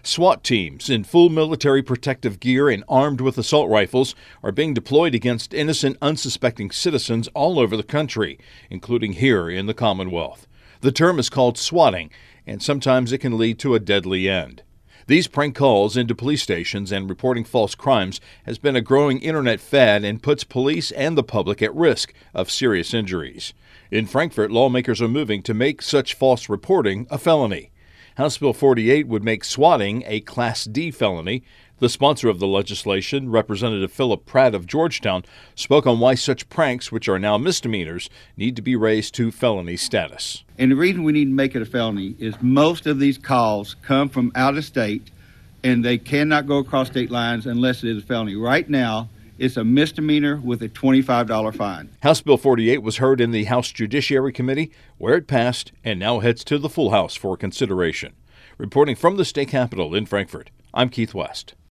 SWAT teams in full military protective gear and armed with assault rifles are being deployed against innocent, unsuspecting citizens all over the country, including here in the Commonwealth. The term is called swatting, and sometimes it can lead to a deadly end. These prank calls into police stations and reporting false crimes has been a growing internet fad and puts police and the public at risk of serious injuries. In Frankfort, lawmakers are moving to make such false reporting a felony. House Bill 48 would make swatting a Class D felony. The sponsor of the legislation, Representative Philip Pratt of Georgetown, spoke on why such pranks, which are now misdemeanors, need to be raised to felony status. And the reason we need to make it a felony is most of these calls come from out of state, and they cannot go across state lines unless it is a felony. Right now, it's a misdemeanor with a $25 fine. House Bill 48 was heard in the House Judiciary Committee, where it passed, and now heads to the full House for consideration. Reporting from the state capitol in Frankfort, I'm Keith West.